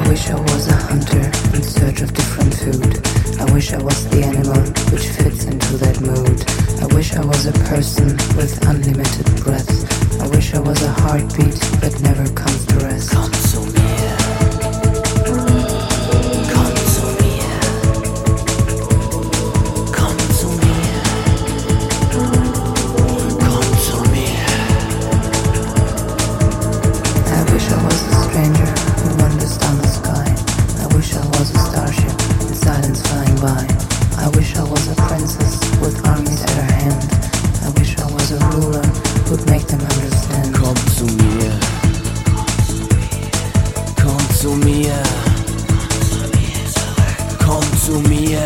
wish I was a hunter in search of different food. I wish I was the animal which fits into that mood. I wish I was a person with unlimited breath. I wish I was a heartbeat that never comes to rest. Komm zu mir. Komm zu mir. Komm zu mir. Komm zu mir. I wish I was a stranger who wanders down the sky. I wish I was a starship in silence flying by. I wish I was a princess with armies at her hand. I wish I was a ruler who'd make them understand. Komm zu mir. Komm zu mir. Komm zu mir.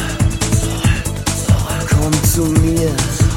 Komm zu mir.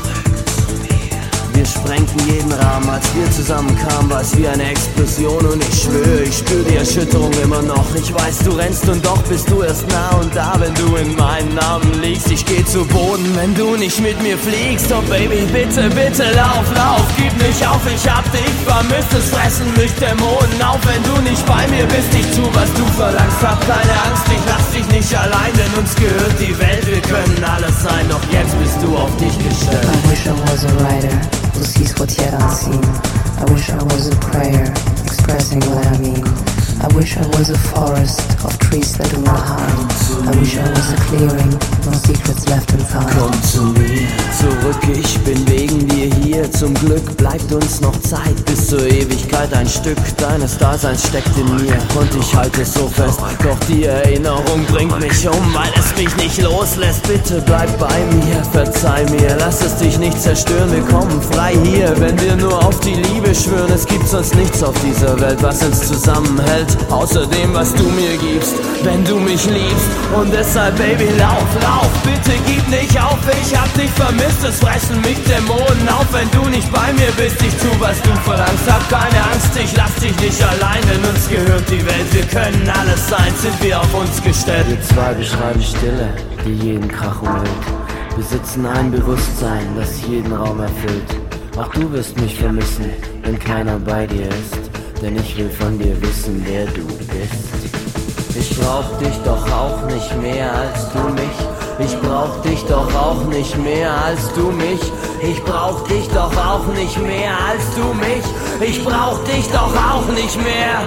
Wir sprengten jeden Rahmen, als wir zusammenkamen, war es wie eine Explosion. Und ich schwöre, ich spüre die Erschütterung immer noch. Ich weiß, du rennst und doch bist du erst nah und da, wenn du in meinen Armen liegst. Ich geh zu Boden, wenn du nicht mit mir fliegst. Oh Baby, bitte, bitte, lauf, lauf, gib nicht auf, ich hab dich vermisst. Es fressen mich Dämonen auf, wenn du nicht bei mir bist. Ich tu, was du verlangst, hab keine Angst, ich lass dich nicht allein, denn uns gehört die Welt. Wir können alles sein, doch jetzt bist du auf dich gestellt. I wish I was a writer who sees what's yet unseen. I wish I was a prayer expressing what I mean. I wish I was a forest of trees that do not harm. I wish I was a clearing, no secrets left inside. Komm zu mir zurück, ich bin wegen dir hier. Zum Glück bleibt uns noch Zeit bis zur Ewigkeit. Ein Stück deines Daseins steckt in mir und ich halte es so fest. Doch die Erinnerung bringt mich um, weil es mich nicht loslässt. Bitte bleib bei mir, verzeih mir, lass es dich nicht zerstören. Wir kommen frei hier, wenn wir nur auf die Liebe schwören. Es gibt sonst nichts auf dieser Welt, was uns zusammenhält, außer dem, was du mir gibst, wenn du mich liebst. Und deshalb, Baby, lauf, lauf, bitte gib nicht auf. Ich hab dich vermisst, es fressen mich Dämonen auf, wenn du nicht bei mir bist. Ich tu, was du verlangst, hab keine Angst, ich lass dich nicht allein, denn uns gehört die Welt. Wir können alles sein, sind wir auf uns gestellt. Wir zwei beschreiben Stille, die jeden Krach umhüllt. Besitzen ein Bewusstsein, das jeden Raum erfüllt. Auch du wirst mich vermissen, wenn keiner bei dir ist. Denn ich will von dir wissen, wer du bist. Ich brauch dich doch auch nicht mehr als du mich. Ich brauch dich doch auch nicht mehr als du mich. Ich brauch dich doch auch nicht mehr als du mich. Ich brauch dich doch auch nicht mehr.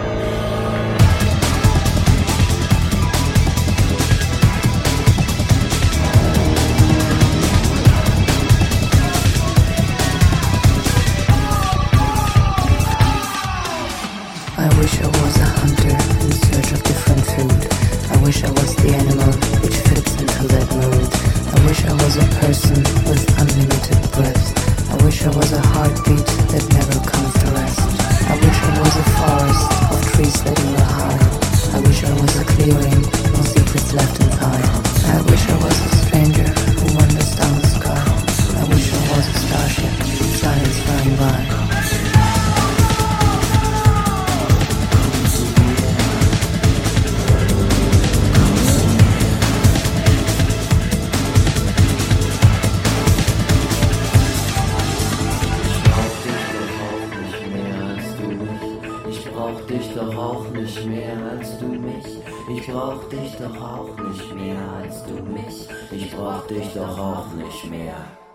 I wish I was a hunter in search of different food. I wish I was the animal which fits into that mood. I wish I was a person with unlimited breath. I wish I was a heartbeat that never comes to rest. I wish I was a forest of trees that do not harm. I wish I was a clearing, no secrets left inside. I wish I was a stranger who wanders down the sky. I wish I was a starship, silence flying by. Ich brauch dich doch auch nicht mehr als du mich. Ich brauch dich doch auch nicht mehr als du mich. Ich brauch dich doch auch nicht mehr.